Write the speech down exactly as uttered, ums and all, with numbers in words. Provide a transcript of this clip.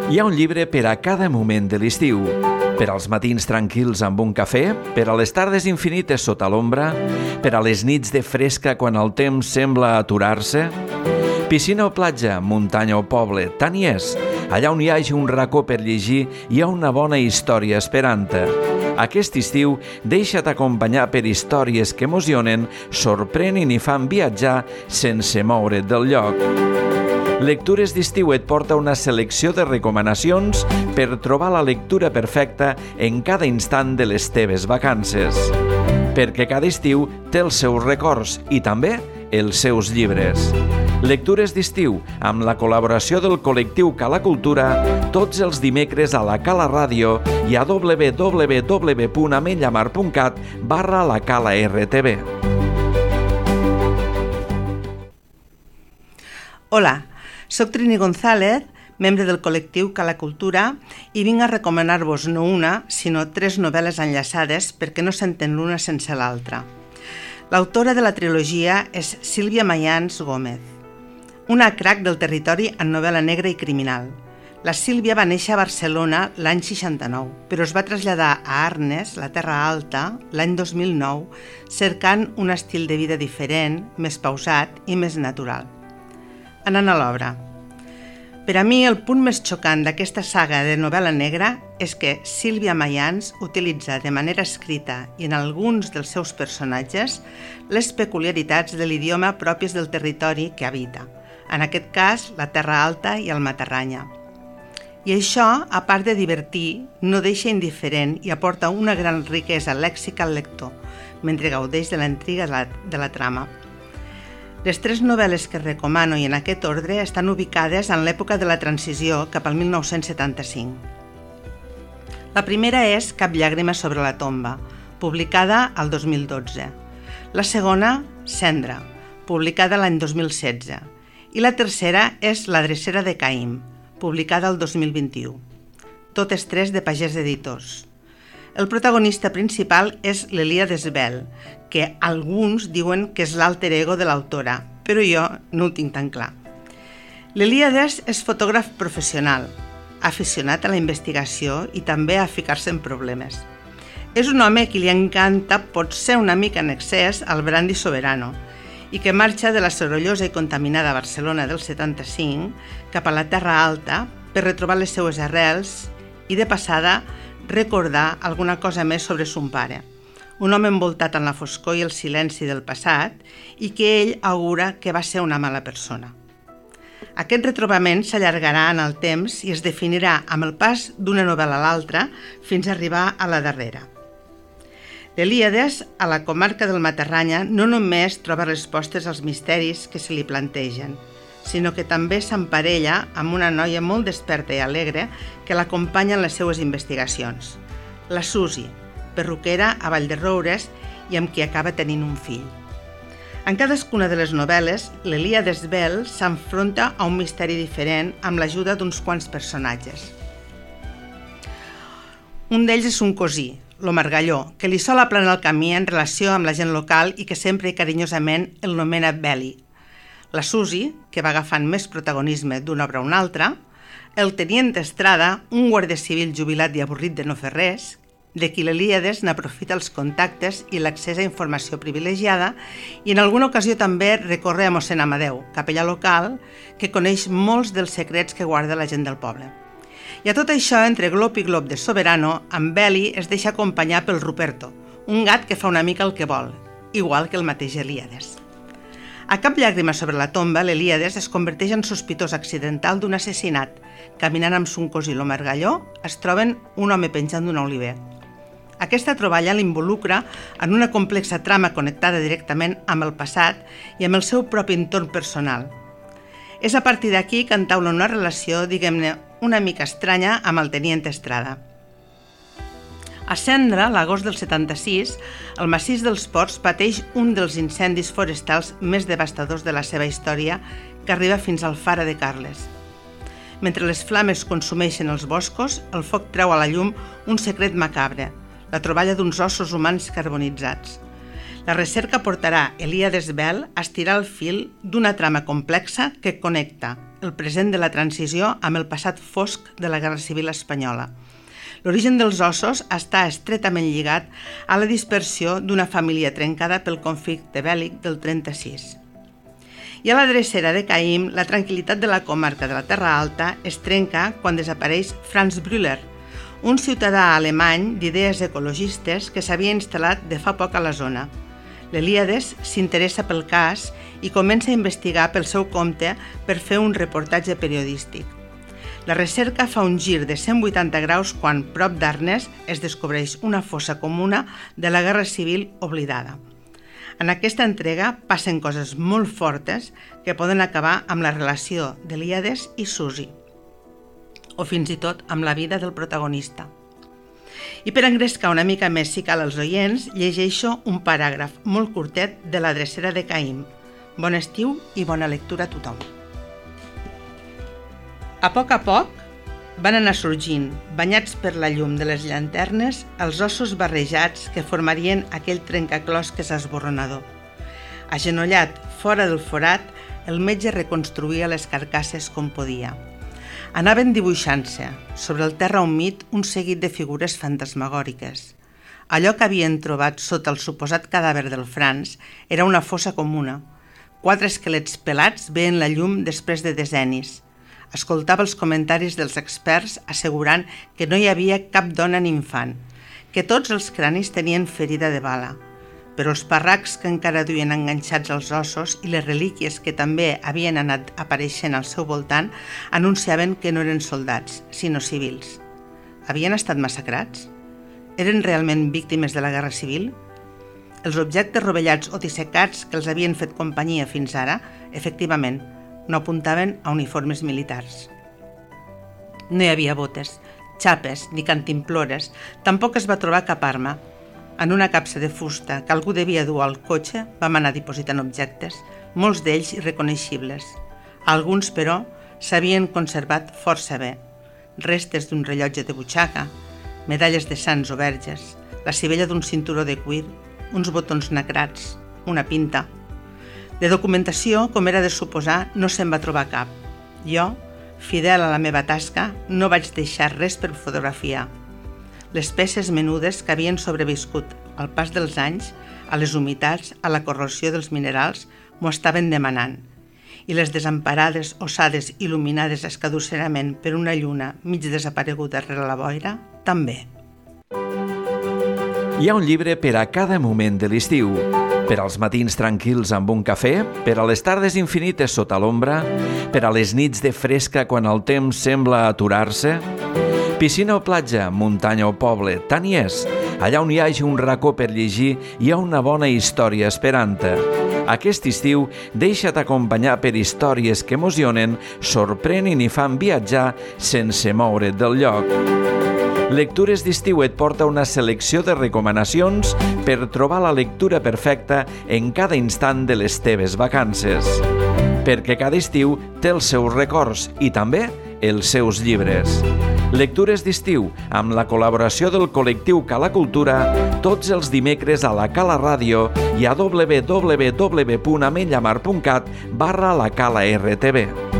Hi ha un llibre per a cada moment de l'estiu. Per als matins tranquils amb un cafè, per a les tardes infinites sota l'ombra, per a les nits de fresca quan el temps sembla aturar-se. Piscina o platja, muntanya o poble, tant hi és. Allà on hi hagi un racó per llegir, hi ha una bona història esperant-te. Aquest estiu, deixa't acompanyar per històries que emocionen, sorprenen i fan viatjar sense moure't del lloc. Lectures d'estiu et porta una selecció de recomanacions per trobar la lectura perfecta en cada instant de les teves vacances. Perquè cada estiu té els seus records i també els seus llibres. Lectures d'estiu, amb la col·laboració del col·lectiu Cala Cultura, tots els dimecres a la Cala Ràdio i a w w w punt ametlla mar punt cat barra la Cala R T V. Hola, soc Trini González, membre del col·lectiu Cala Cultura, i vinc a recomanar-vos no una, sinó tres novel·les enllaçades perquè no s'entén l'una sense l'altra. L'autora de la trilogia és Sílvia Mayans Gómez, una crac del territori en novel·la negra i criminal. La Sílvia va néixer a Barcelona l'any seixanta-nou, però es va traslladar a Arnes, la Terra Alta, l'any dos mil nou, cercant un estil de vida diferent, més pausat i més natural. Anant a l'obra. Per a mi, el punt més xocant d'aquesta saga de novel·la negra és que Sílvia Mayans utilitza de manera escrita i en alguns dels seus personatges les peculiaritats de l'idioma pròpies del territori que habita, en aquest cas la Terra Alta i el Matarranya. I això, a part de divertir, no deixa indiferent i aporta una gran riquesa lèxica al lector, mentre gaudeix de la intriga de la, de la trama. Les tres novel·les que recomano i en aquest ordre estan ubicades en l'època de la transició cap al mil nou-cents setanta-cinc. La primera és Cap llàgrima sobre la tomba, publicada al dos mil dotze. La segona, Cendra, publicada l'any dos mil setze. I la tercera és La drecera de Caïm, publicada el dos mil vint-i-u. Totes tres de Pagès Editors. El protagonista principal és l'Elíades Bel, que alguns diuen que és l'alter ego de l'autora, però jo no ho tinc tan clar. L'Elíades és fotògraf professional, aficionat a la investigació i també a ficar-se en problemes. És un home que li encanta, potser una mica en excés, el brandy soberano, i que marxa de la sorollosa i contaminada Barcelona del setanta-cinc cap a la Terra Alta per retrobar les seues arrels i, de passada, recordar alguna cosa més sobre son pare, un home envoltat en la foscor i el silenci del passat i que ell augura que va ser una mala persona. Aquest retrobament s'allargarà en el temps i es definirà amb el pas d'una novel·la a l'altra fins a arribar a la darrera. L'Elíades, a la comarca del Matarranya, no només troba respostes als misteris que se li plantegen, sinó que també s'emparella amb una noia molt desperta i alegre que l'acompanya en les seues investigacions, la Susi, perruquera a Vallderoures i amb qui acaba tenint un fill. En cadascuna de les novel·les, l'Elíades Bel s'enfronta a un misteri diferent amb l'ajuda d'uns quants personatges. Un d'ells és un cosí, lo Margalló, que li sol aplanar el camí en relació amb la gent local i que sempre i carinyosament el nomena Beli. La Susi, que va agafant més protagonisme d'una obra a una altra, el tenient Estrada, un guàrdia civil jubilat i avorrit de no fer res, de qui l'Elíades n'aprofita els contactes i l'accés a informació privilegiada i en alguna ocasió també recorre a mossèn Amadeu, capellà local, que coneix molts dels secrets que guarda la gent del poble. I a tot això, entre glop i glop de soberano, en Beli es deixa acompanyar pel Ruperto, un gat que fa una mica el que vol, igual que el mateix Elíades. A Cap llàgrima sobre la tomba, l'Elíades es converteix en sospitós accidental d'un assassinat. Caminant amb son cosí lo Margalló, es troben un home penjant d'un oliver. Aquesta troballa l'involucra en una complexa trama connectada directament amb el passat i amb el seu propi entorn personal. És a partir d'aquí que entaula una relació, diguem-ne, una mica estranya amb el tenient Estrada. A Cendra, l'agost del setanta-sis, el massís dels Ports pateix un dels incendis forestals més devastadors de la seva història, que arriba fins al Fara de Carles. Mentre les flames consumeixen els boscos, el foc treu a la llum un secret macabre, la troballa d'uns ossos humans carbonitzats. La recerca portarà Elíades Bel a estirar el fil d'una trama complexa que connecta el present de la transició amb el passat fosc de la Guerra Civil espanyola. L'origen dels ossos està estretament lligat a la dispersió d'una família trencada pel conflicte bèl·lic del trenta-sis. I a la drecera de Caïm, la tranquil·litat de la comarca de la Terra Alta es trenca quan desapareix Franz Brüller, un ciutadà alemany d'idees ecologistes que s'havia instal·lat de fa poc a la zona. L'Elíades s'interessa pel cas i comença a investigar pel seu compte per fer un reportatge periodístic. La recerca fa un gir de cent vuitanta graus quan, prop d'Arnes, es descobreix una fossa comuna de la Guerra Civil oblidada. En aquesta entrega passen coses molt fortes que poden acabar amb la relació d'Elíades i Susi, o fins i tot amb la vida del protagonista. I per engrescar una mica més, si cal, als oients, llegeixo un paràgraf molt curtet de la drecera de Caïm. Bon estiu i bona lectura a tothom. A poc a poc van anar sorgint, banyats per la llum de les llanternes, els ossos barrejats que formarien aquell trencaclosques esborronador. Agenollat fora del forat, el metge reconstruïa les carcasses com podia. Anaven dibuixant-se, sobre el terra humit, un seguit de figures fantasmagòriques. Allò que havien trobat sota el suposat cadàver del Franz era una fossa comuna. Quatre esquelets pelats veien la llum després de decennis. Escoltava els comentaris dels experts assegurant que no hi havia cap dona ni infant, que tots els cranis tenien ferida de bala, però els parracs que encara duien enganxats als ossos i les relíquies que també havien anat apareixent al seu voltant anunciaven que no eren soldats, sinó civils. Havien estat massacrats? Eren realment víctimes de la Guerra Civil? Els objectes rovellats o dissecats que els havien fet companyia fins ara, efectivament, no apuntaven a uniformes militars. No hi havia botes, xapes ni cantimplores, tampoc es va trobar cap arma. En una capsa de fusta que algú devia dur al cotxe vam anar dipositant objectes, molts d'ells irreconeixibles. Alguns, però, s'havien conservat força bé. Restes d'un rellotge de butxaca, medalles de sants o verges, la sivella d'un cinturó de cuir, uns botons nacrats, una pinta. De documentació, com era de suposar, no se'n va trobar cap. Jo, fidel a la meva tasca, no vaig deixar res per fotografiar. Les peces menudes que havien sobreviscut al pas dels anys, a les humitats, a la corrosió dels minerals, m'ho estaven demanant. I les desemparades ossades il·luminades escadusserament per una lluna mig desapareguda rere la boira, també. Hi ha un llibre per a cada moment de l'estiu. Per als matins tranquils amb un cafè, per a les tardes infinites sota l'ombra, per a les nits de fresca quan el temps sembla aturar-se. Piscina o platja, muntanya o poble, tant hi és. Allà on hi hagi un racó per llegir, hi ha una bona història esperant-te. Aquest estiu, deixa't acompanyar per històries que emocionen, sorprenen i fan viatjar sense moure't del lloc. Lectures d'estiu et porta una selecció de recomanacions per trobar la lectura perfecta en cada instant de les teves vacances. Perquè cada estiu té els seus records i també els seus llibres. Lectures d'estiu, amb la col·laboració del col·lectiu Cala Cultura, tots els dimecres a la Cala Ràdio i a w w w punt ametlla mar punt cat barra la Cala R T V.